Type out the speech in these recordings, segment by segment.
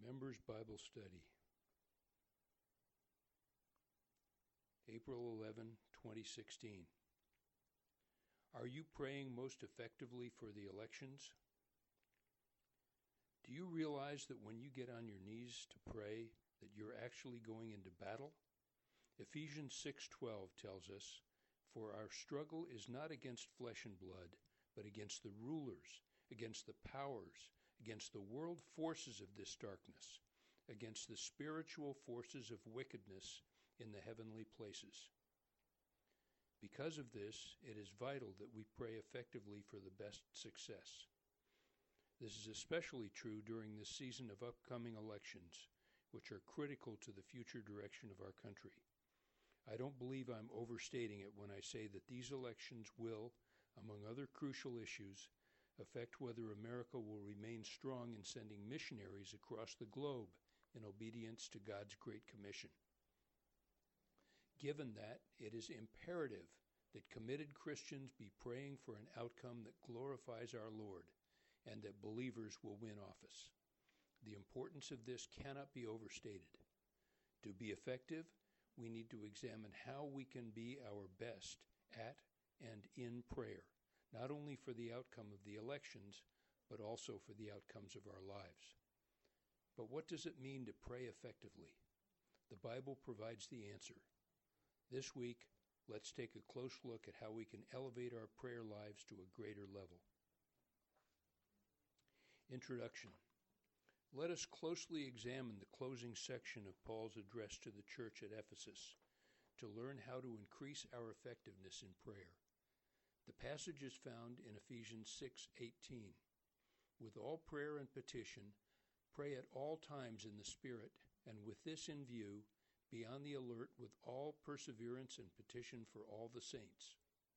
Members Bible Study, April 11, 2016. Are you praying most effectively for the elections? Do you realize that when you get on your knees to pray, that you're actually going into battle? Ephesians 6:12 tells us, "For our struggle is not against flesh and blood, but against the rulers, against the powers, against the world forces of this darkness, against the spiritual forces of wickedness in the heavenly places." Because of this, it is vital that we pray effectively for the best success. This is especially true during this season of upcoming elections, which are critical to the future direction of our country. I don't believe I'm overstating it when I say that these elections will, among other crucial issues, affect whether America will remain strong in sending missionaries across the globe in obedience to God's Great Commission. Given that, it is imperative that committed Christians be praying for an outcome that glorifies our Lord and that believers will win office. The importance of this cannot be overstated. To be effective, we need to examine how we can be our best at and in prayer, not only for the outcome of the elections, but also for the outcomes of our lives. But what does it mean to pray effectively? The Bible provides the answer. This week, let's take a close look at how we can elevate our prayer lives to a greater level. Introduction. Let us closely examine the closing section of Paul's address to the church at Ephesus to learn how to increase our effectiveness in prayer. The passage is found in Ephesians 6:18. "With all prayer and petition, pray at all times in the Spirit, and with this in view, be on the alert with all perseverance and petition for all the saints."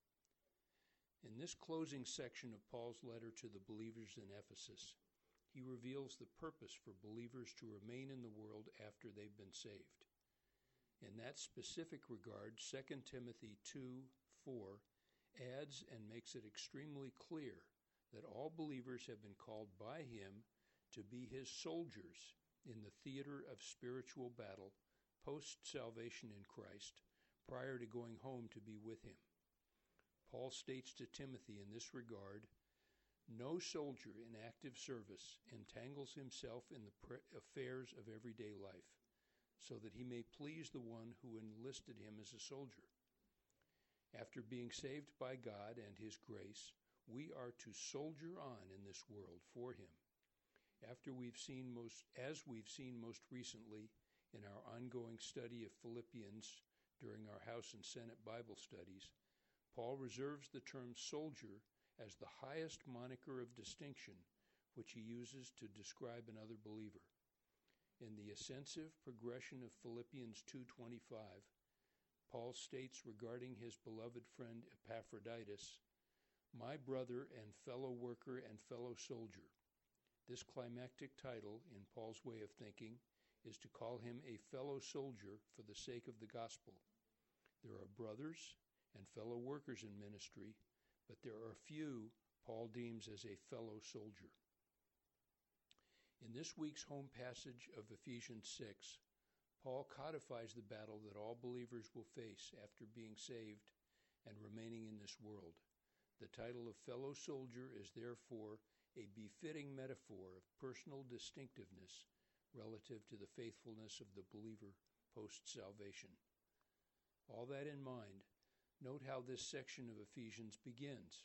In this closing section of Paul's letter to the believers in Ephesus, he reveals the purpose for believers to remain in the world after they've been saved. In that specific regard, 2 Timothy 2:4 adds and makes it extremely clear that all believers have been called by him to be his soldiers in the theater of spiritual battle post-salvation in Christ, prior to going home to be with him. Paul states to Timothy in this regard, "No soldier in active service entangles himself in the affairs of everyday life, so that he may please the one who enlisted him as a soldier. After being saved by God and his grace, we are to soldier on in this world for him. As we've seen most recently in our ongoing study of Philippians during our House and Senate Bible studies, Paul reserves the term soldier as the highest moniker of distinction which he uses to describe another believer. In the ascensive progression of Philippians 2:25, Paul states regarding his beloved friend Epaphroditus, "My brother and fellow worker and fellow soldier." This climactic title, in Paul's way of thinking, is to call him a fellow soldier for the sake of the gospel. There are brothers and fellow workers in ministry, but there are few Paul deems as a fellow soldier. In this week's home passage of Ephesians 6, Paul codifies the battle that all believers will face after being saved and remaining in this world. The title of fellow soldier is therefore a befitting metaphor of personal distinctiveness relative to the faithfulness of the believer post-salvation. All that in mind, note how this section of Ephesians begins,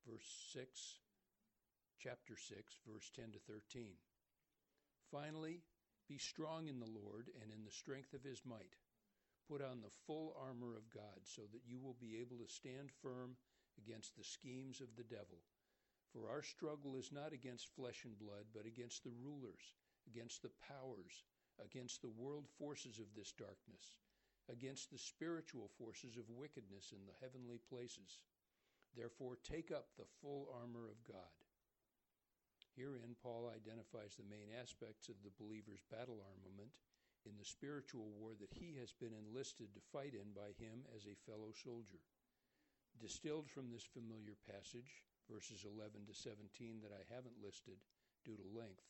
chapter 6, verse 10 to 13. "Finally, be strong in the Lord and in the strength of his might. Put on the full armor of God so that you will be able to stand firm against the schemes of the devil. For our struggle is not against flesh and blood, but against the rulers, against the powers, against the world forces of this darkness, against the spiritual forces of wickedness in the heavenly places. Therefore, take up the full armor of God." Herein, Paul identifies the main aspects of the believer's battle armament in the spiritual war that he has been enlisted to fight in by him as a fellow soldier. Distilled from this familiar passage, verses 11 to 17 that I haven't listed due to length,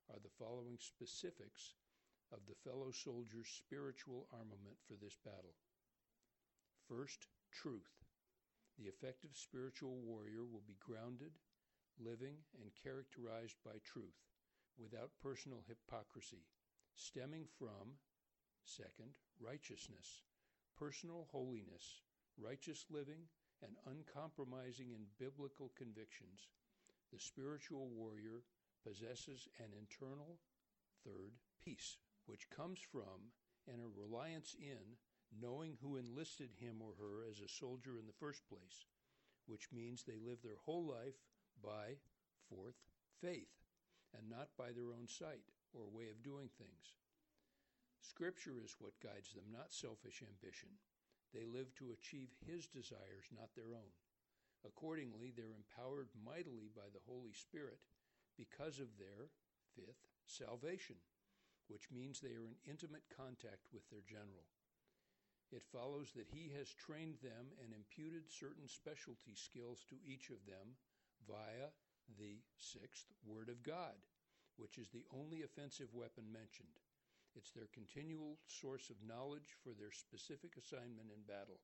are the following specifics of the fellow soldier's spiritual armament for this battle. First, truth. The effective spiritual warrior will be grounded, living, and characterized by truth, without personal hypocrisy, stemming from, second, righteousness, personal holiness, righteous living, and uncompromising in biblical convictions. The spiritual warrior possesses an internal, third, peace, which comes from and a reliance in knowing who enlisted him or her as a soldier in the first place, which means they live their whole life by, fourth, faith, and not by their own sight or way of doing things. Scripture is what guides them, not selfish ambition. They live to achieve His desires, not their own. Accordingly, they're empowered mightily by the Holy Spirit because of their, fifth, salvation, which means they are in intimate contact with their general. It follows that He has trained them and imputed certain specialty skills to each of them via the, sixth, Word of God, which is the only offensive weapon mentioned. It's their continual source of knowledge for their specific assignment in battle.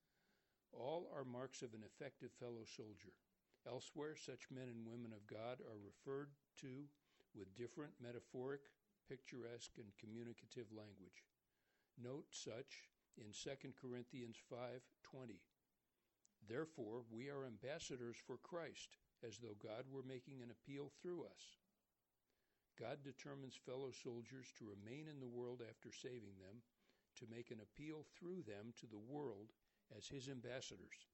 All are marks of an effective fellow soldier. Elsewhere, such men and women of God are referred to with different metaphoric, picturesque, and communicative language. Note such in 2 Corinthians 5:20. Therefore, we are ambassadors for Christ, as though God were making an appeal through us. God determines fellow soldiers to remain in the world after saving them, to make an appeal through them to the world as His ambassadors.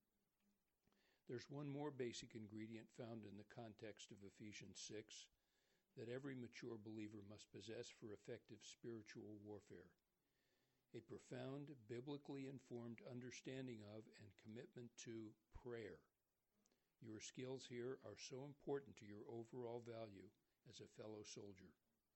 There's one more basic ingredient found in the context of Ephesians 6 that every mature believer must possess for effective spiritual warfare: a profound, biblically informed understanding of and commitment to prayer. Your skills here are so important to your overall value as a fellow soldier.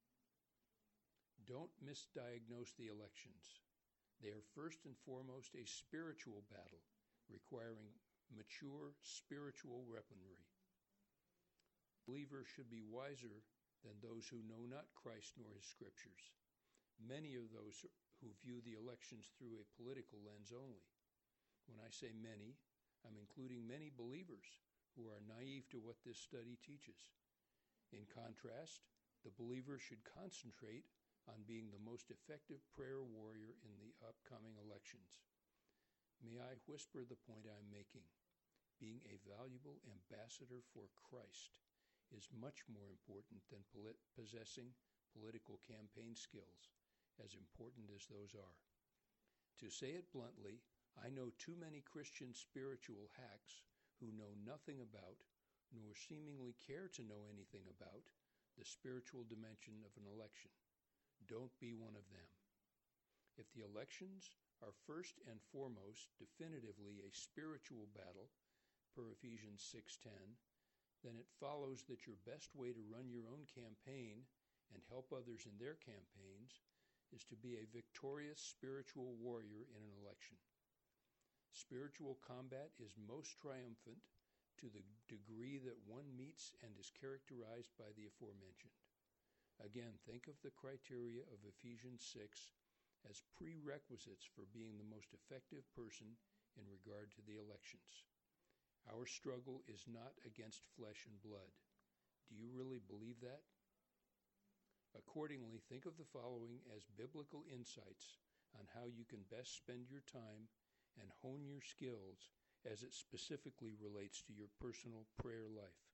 Don't misdiagnose the elections. They are first and foremost a spiritual battle, requiring mature spiritual weaponry. Believers should be wiser than those who know not Christ nor His Scriptures. Many are those who view the elections through a political lens only. When I say many, I'm including many believers who are naive to what this study teaches. In contrast, the believer should concentrate on being the most effective prayer warrior in the upcoming elections. May I whisper the point I'm making? Being a valuable ambassador for Christ is much more important than possessing political campaign skills, as important as those are. To say it bluntly, I know too many Christian spiritual hacks who know nothing about, nor seemingly care to know anything about, the spiritual dimension of an election. Don't be one of them. If the elections are first and foremost definitively a spiritual battle, per Ephesians 6:10, then it follows that your best way to run your own campaign and help others in their campaigns is to be a victorious spiritual warrior in an election. Spiritual combat is most triumphant to the degree that one meets and is characterized by the aforementioned. Again, think of the criteria of Ephesians 6 as prerequisites for being the most effective person in regard to the elections. Our struggle is not against flesh and blood. Do you really believe that? Accordingly, think of the following as biblical insights on how you can best spend your time and hone your skills as it specifically relates to your personal prayer life.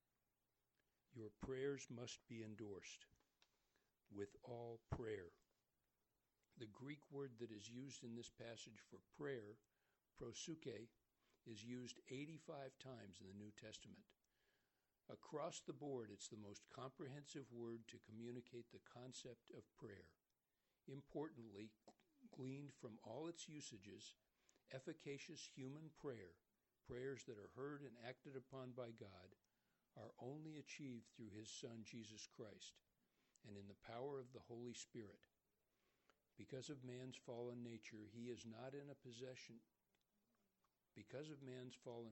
Your prayers must be endorsed with all prayer. The Greek word that is used in this passage for prayer, proseuche, is used 85 times in the New Testament. Across the board, it's the most comprehensive word to communicate the concept of prayer. Importantly, gleaned from all its usages, efficacious human prayer, prayers that are heard and acted upon by God, are only achieved through His Son, Jesus Christ, and in the power of the Holy Spirit. Because of man's fallen nature, he is not in a position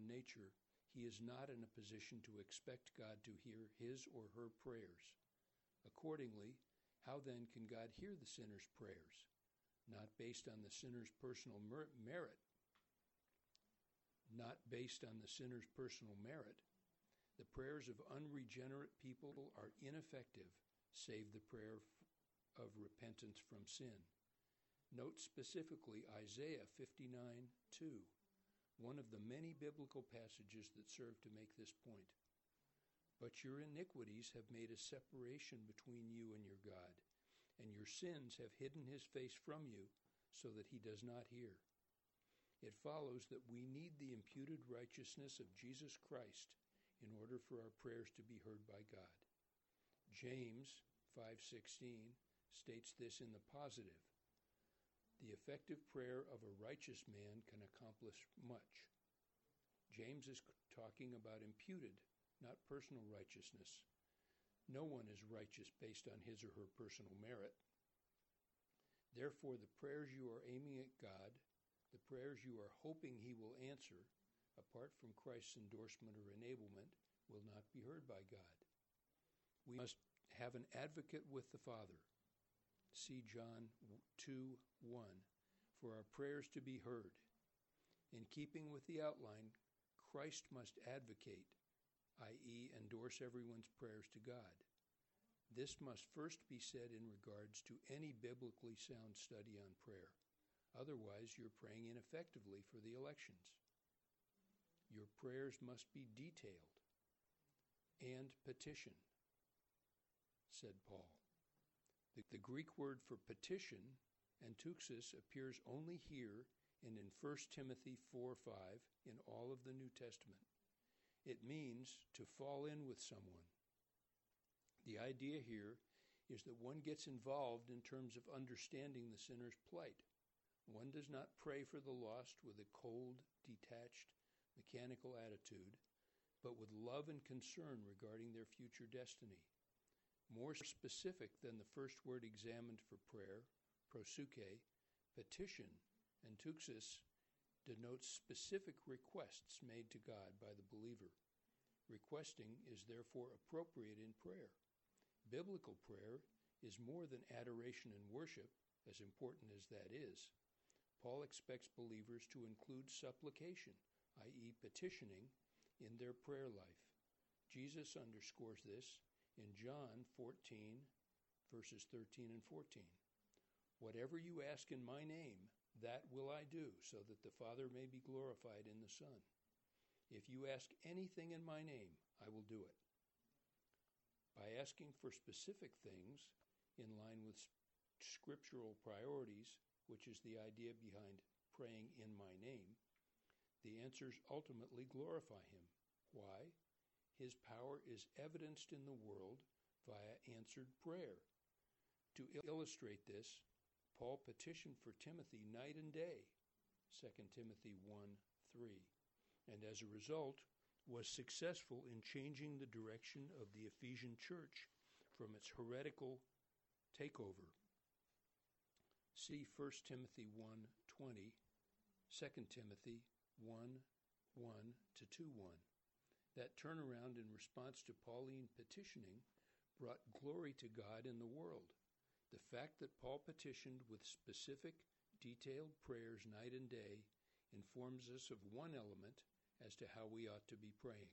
to expect God to hear his or her prayers. Accordingly, how then can God hear the sinner's prayers? Not based on the sinner's personal merit. Not based on the sinner's personal merit. The prayers of unregenerate people are ineffective, save the prayer of repentance from sin. Note specifically Isaiah 59:2, one of the many biblical passages that serve to make this point. But your iniquities have made a separation between you and your God, and your sins have hidden his face from you so that he does not hear. It follows that we need the imputed righteousness of Jesus Christ in order for our prayers to be heard by God. James 5:16 states this in the positive. The effective prayer of a righteous man can accomplish much. James is talking about imputed, not personal righteousness. No one is righteous based on his or her personal merit. Therefore, the prayers you are aiming at God, the prayers you are hoping he will answer, apart from Christ's endorsement or enablement, will not be heard by God. We must have an advocate with the Father. See John 2:1, for our prayers to be heard. In keeping with the outline, Christ must advocate, i.e., endorse everyone's prayers to God. This must first be said in regards to any biblically sound study on prayer. Otherwise, you're praying ineffectively for the elections. Your prayers must be detailed and petition, said Paul. The Greek word for petition, antuxis, appears only here and in 1 Timothy 4:5 in all of the New Testament. It means to fall in with someone. The idea here is that one gets involved in terms of understanding the sinner's plight. One does not pray for the lost with a cold, detached, mechanical attitude, but with love and concern regarding their future destiny. More specific than the first word examined for prayer, prosuke, petition, antuxis, denotes specific requests made to God by the believer. Requesting is therefore appropriate in prayer. Biblical prayer is more than adoration and worship, as important as that is. Paul expects believers to include supplication, i.e., petitioning, in their prayer life. Jesus underscores this in John 14, verses 13 and 14. Whatever you ask in my name, that will I do, so that the Father may be glorified in the Son. If you ask anything in my name, I will do it. By asking for specific things in line with scriptural priorities, which is the idea behind praying in my name, the answers ultimately glorify him. Why? His power is evidenced in the world via answered prayer. To illustrate this, Paul petitioned for Timothy night and day, 2 Timothy 1:3, and as a result was successful in changing the direction of the Ephesian church from its heretical takeover. See 1 Timothy 1:20, 2 Timothy 1:1-2:1. That turnaround in response to Pauline petitioning brought glory to God in the world. The fact that Paul petitioned with specific, detailed prayers night and day informs us of one element as to how we ought to be praying.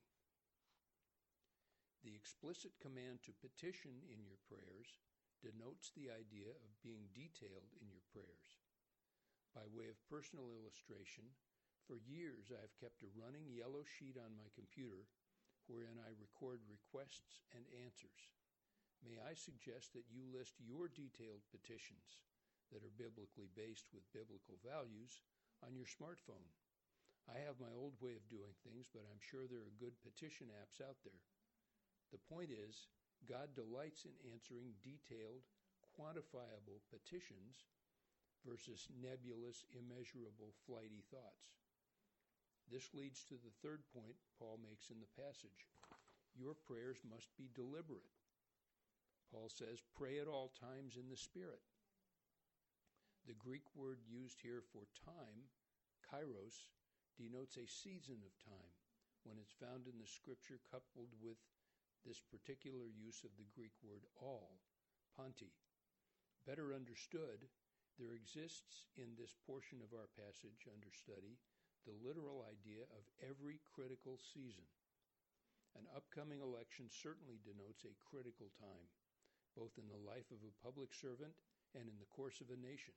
The explicit command to petition in your prayers denotes the idea of being detailed in your prayers. By way of personal illustration, for years I have kept a running yellow sheet on my computer wherein I record requests and answers. May I suggest that you list your detailed petitions that are biblically based with biblical values on your smartphone. I have my old way of doing things, but I'm sure there are good petition apps out there. The point is, God delights in answering detailed, quantifiable petitions versus nebulous, immeasurable, flighty thoughts. This leads to the third point Paul makes in the passage. Your prayers must be deliberate. Paul says, pray at all times in the Spirit. The Greek word used here for time, kairos, denotes a season of time when it's found in the Scripture coupled with this particular use of the Greek word all, panti. Better understood, there exists in this portion of our passage under study the literal idea of every critical season. An upcoming election certainly denotes a critical time, both in the life of a public servant and in the course of a nation.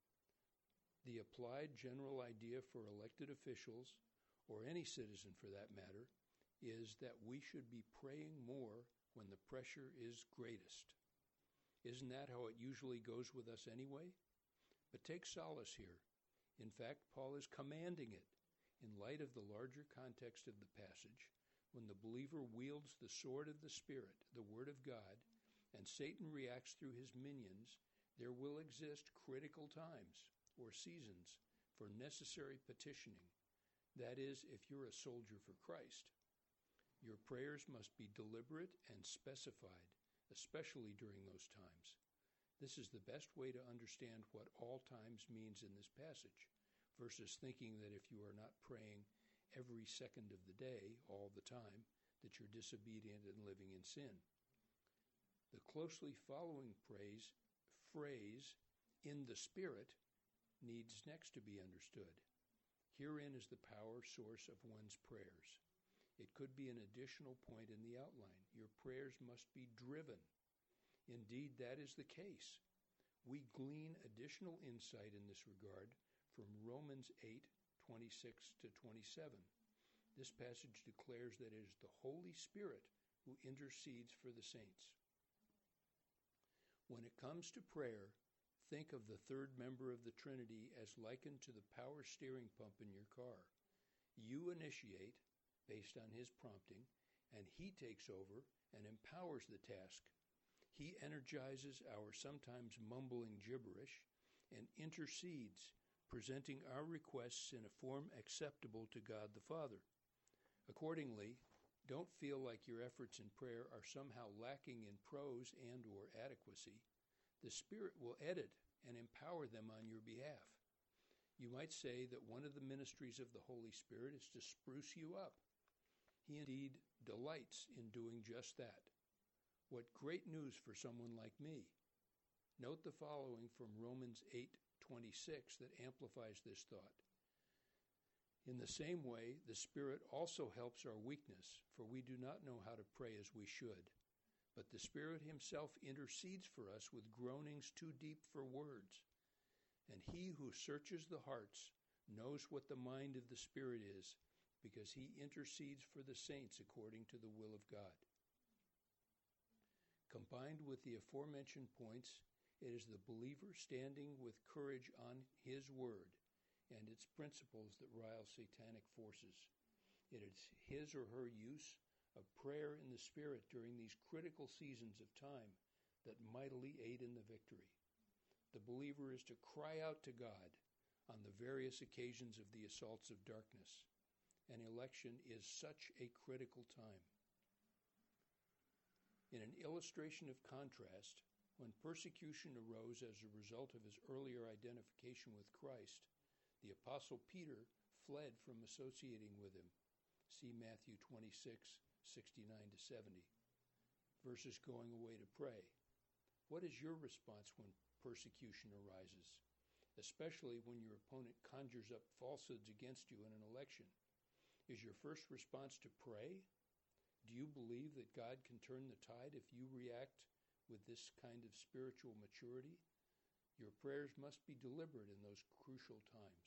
The applied general idea for elected officials, or any citizen for that matter, is that we should be praying more when the pressure is greatest. Isn't that how it usually goes with us anyway? But take solace here. In fact, Paul is commanding it in light of the larger context of the passage. When the believer wields the sword of the Spirit, the Word of God, and Satan reacts through his minions, there will exist critical times or seasons for necessary petitioning. That is, if you're a soldier for Christ. Your prayers must be deliberate and specified, especially during those times. This is the best way to understand what all times means in this passage, versus thinking that if you are not praying every second of the day, all the time, that you're disobedient and living in sin. The closely following phrase, in the Spirit, needs next to be understood. Herein is the power source of one's prayers. It could be an additional point in the outline. Your prayers must be driven. Indeed, that is the case. We glean additional insight in this regard from Romans 8:26 to 27. This passage declares that it is the Holy Spirit who intercedes for the saints. When it comes to prayer, think of the third member of the Trinity as likened to the power steering pump in your car. You initiate, based on his prompting, and he takes over and empowers the task. He energizes our sometimes mumbling gibberish and intercedes, presenting our requests in a form acceptable to God the Father. Accordingly, don't feel like your efforts in prayer are somehow lacking in prose and or adequacy. The Spirit will edit and empower them on your behalf. You might say that one of the ministries of the Holy Spirit is to spruce you up. He indeed delights in doing just that. What great news for someone like me. Note the following from Romans 8:26 that amplifies this thought. In the same way, the Spirit also helps our weakness, for we do not know how to pray as we should. But the Spirit himself intercedes for us with groanings too deep for words. And he who searches the hearts knows what the mind of the Spirit is, because he intercedes for the saints according to the will of God. Combined with the aforementioned points, it is the believer standing with courage on his word and its principles that rile satanic forces. It is his or her use of prayer in the Spirit during these critical seasons of time that mightily aid in the victory. The believer is to cry out to God on the various occasions of the assaults of darkness. An election is such a critical time. In an illustration of contrast, when persecution arose as a result of his earlier identification with Christ, the Apostle Peter fled from associating with him. See Matthew 26:69 to 70. Versus going away to pray. What is your response when persecution arises, especially when your opponent conjures up falsehoods against you in an election? Is your first response to pray? Do you believe that God can turn the tide if you react with this kind of spiritual maturity? Your prayers must be deliberate in those crucial times.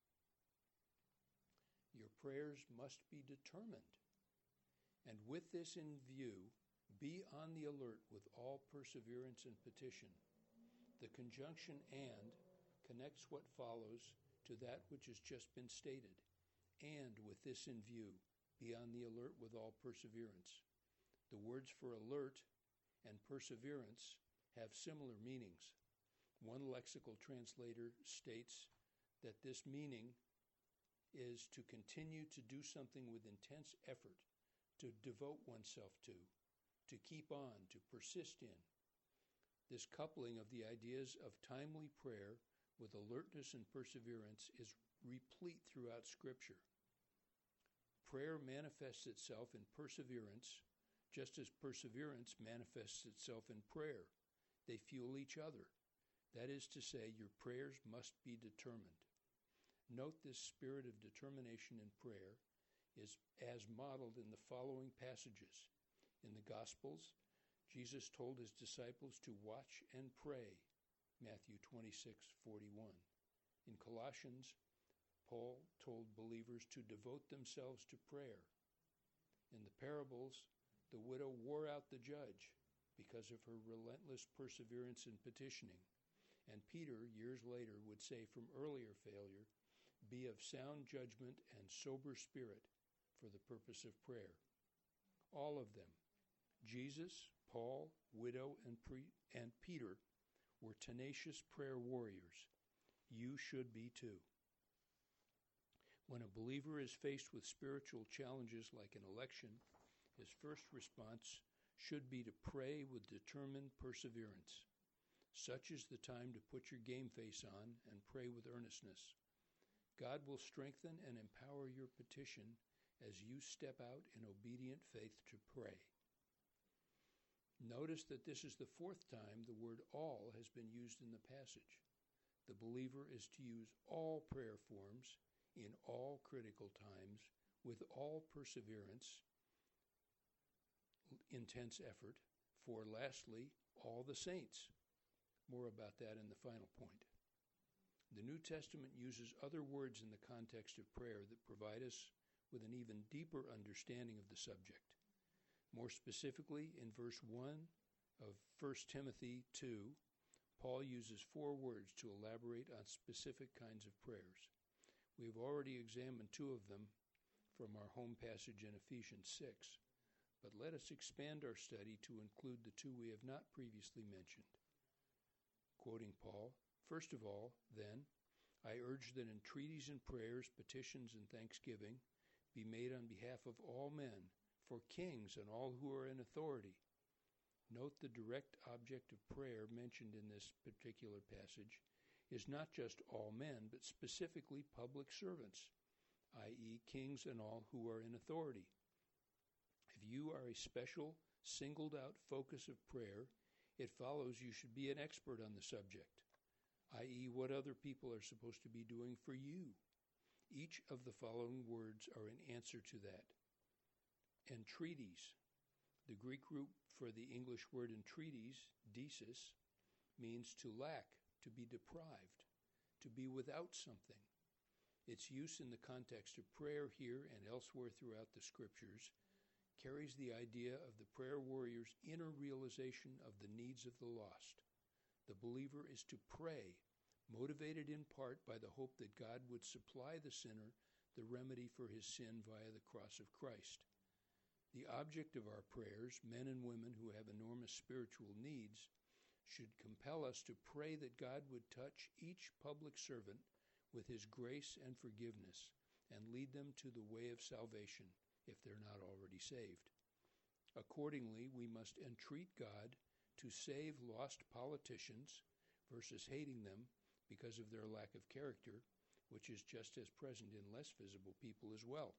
Your prayers must be determined. And with this in view, be on the alert with all perseverance and petition. The conjunction "and" connects what follows to that which has just been stated. And with this in view, be on the alert with all perseverance. The words for alert and perseverance have similar meanings. One lexical translator states that this meaning is to continue to do something with intense effort, to devote oneself to keep on, to persist in. This coupling of the ideas of timely prayer with alertness and perseverance is replete throughout Scripture. Prayer manifests itself in perseverance just as perseverance manifests itself in prayer. They fuel each other. That is to say, your prayers must be determined. Note this spirit of determination in prayer is as modeled in the following passages. In the Gospels, Jesus told his disciples to watch and pray, Matthew 26:41. In Colossians, Paul told believers to devote themselves to prayer. In the parables, the widow wore out the judge because of her relentless perseverance in petitioning. And Peter, years later, would say from earlier failure, be of sound judgment and sober spirit for the purpose of prayer. All of them, Jesus, Paul, widow, and Peter, were tenacious prayer warriors. You should be too. When a believer is faced with spiritual challenges like an election, his first response should be to pray with determined perseverance. Such is the time to put your game face on and pray with earnestness. God will strengthen and empower your petition as you step out in obedient faith to pray. Notice that this is the fourth time the word all has been used in the passage. The believer is to use all prayer forms in all critical times with all perseverance, intense effort, for lastly, all the saints. More about that in the final point. The New Testament uses other words in the context of prayer that provide us with an even deeper understanding of the subject. More specifically, in verse 1 of 1 Timothy 2, Paul uses 4 words to elaborate on specific kinds of prayers. We have already examined 2 of them from our home passage in Ephesians 6, but let us expand our study to include the 2 we have not previously mentioned. Quoting Paul, first of all, then, I urge that entreaties and prayers, petitions and thanksgiving be made on behalf of all men, for kings and all who are in authority. Note the direct object of prayer mentioned in this particular passage is not just all men, but specifically public servants, i.e., kings and all who are in authority. If you are a special, singled-out focus of prayer, it follows you should be an expert on the subject, i.e., what other people are supposed to be doing for you. Each of the following words are an answer to that. Entreaties. The Greek root for the English word entreaties, desis, means to lack, to be deprived, to be without something. Its use in the context of prayer here and elsewhere throughout the Scriptures carries the idea of the prayer warrior's inner realization of the needs of the lost. The believer is to pray, motivated in part by the hope that God would supply the sinner the remedy for his sin via the cross of Christ. The object of our prayers, men and women who have enormous spiritual needs, should compel us to pray that God would touch each public servant with his grace and forgiveness and lead them to the way of salvation if they're not already saved. Accordingly, we must entreat God to save lost politicians versus hating them because of their lack of character, which is just as present in less visible people as well.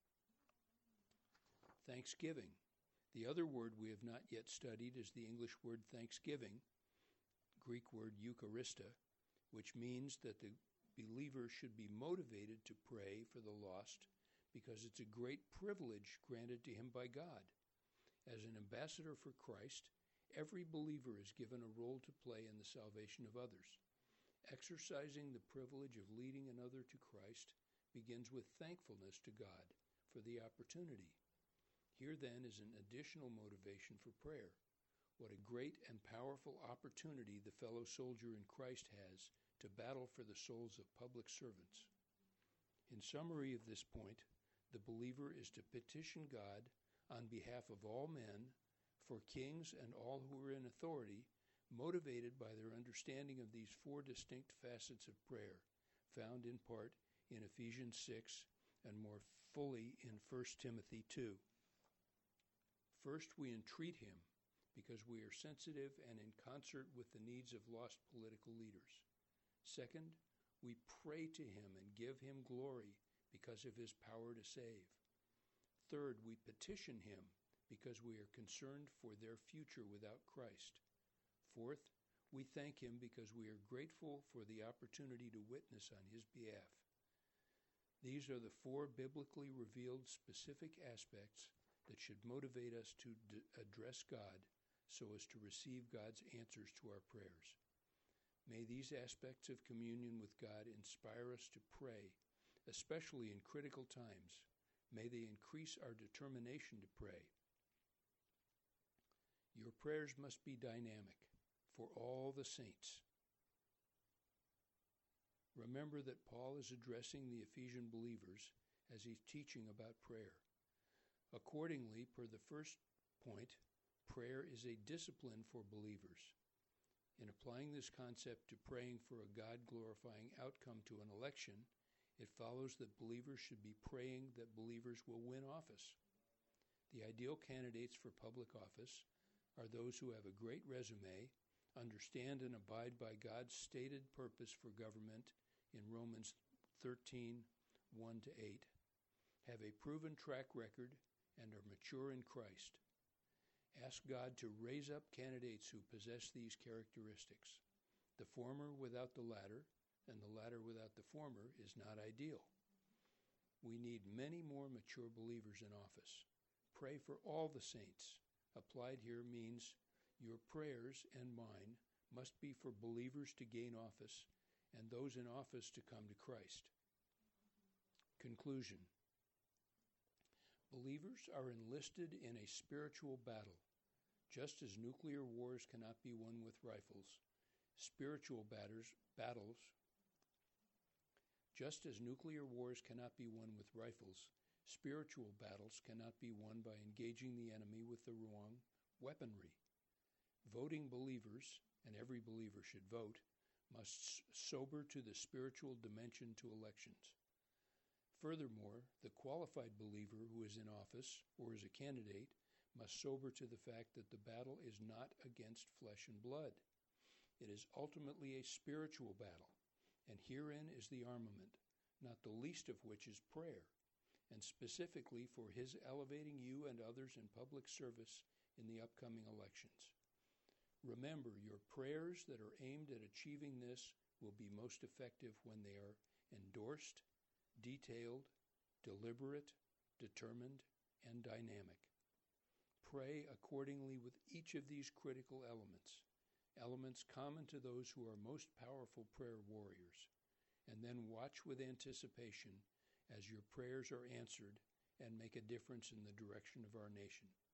Thanksgiving. The other word we have not yet studied is the English word thanksgiving, Greek word Eucharista, which means that the believer should be motivated to pray for the lost because it's a great privilege granted to him by God. As an ambassador for Christ, every believer is given a role to play in the salvation of others. Exercising the privilege of leading another to Christ begins with thankfulness to God for the opportunity. Here then is an additional motivation for prayer. What a great and powerful opportunity the fellow soldier in Christ has to battle for the souls of public servants. In summary of this point, the believer is to petition God on behalf of all men, for kings and all who are in authority, motivated by their understanding of these 4 distinct facets of prayer, found in part in Ephesians 6 and more fully in 1 Timothy 2. First, we entreat him because we are sensitive and in concert with the needs of lost political leaders. Second, we pray to him and give him glory because of his power to save. Third, we petition him because we are concerned for their future without Christ. Fourth, we thank Him because we are grateful for the opportunity to witness on His behalf. These are the four biblically revealed specific aspects that should motivate us to address God so as to receive God's answers to our prayers. May these aspects of communion with God inspire us to pray, especially in critical times. May they increase our determination to pray. Your prayers must be dynamic for all the saints. Remember that Paul is addressing the Ephesian believers as he's teaching about prayer. Accordingly, per the first point, prayer is a discipline for believers. In applying this concept to praying for a God-glorifying outcome to an election, it follows that believers should be praying that believers will win office. The ideal candidates for public office are those who have a great resume, understand and abide by God's stated purpose for government in Romans 13, 1-8, have a proven track record, and are mature in Christ. Ask God to raise up candidates who possess these characteristics. The former without the latter, and the latter without the former, is not ideal. We need many more mature believers in office. Pray for all the saints. Applied here means your prayers and mine must be for believers to gain office and those in office to come to Christ. Conclusion. Believers are enlisted in a spiritual battle. Just as nuclear wars cannot be won with rifles, Just as nuclear wars cannot be won with rifles, spiritual battles cannot be won by engaging the enemy with the wrong weaponry. Voting believers, and every believer should vote, must sober to the spiritual dimension to elections. Furthermore, the qualified believer who is in office or is a candidate must sober to the fact that the battle is not against flesh and blood. It is ultimately a spiritual battle, and herein is the armament, not the least of which is prayer, and specifically for His elevating you and others in public service in the upcoming elections. Remember, your prayers that are aimed at achieving this will be most effective when they are endorsed, detailed, deliberate, determined, and dynamic. Pray accordingly with each of these critical elements common to those who are most powerful prayer warriors, and then watch with anticipation as your prayers are answered and make a difference in the direction of our nation.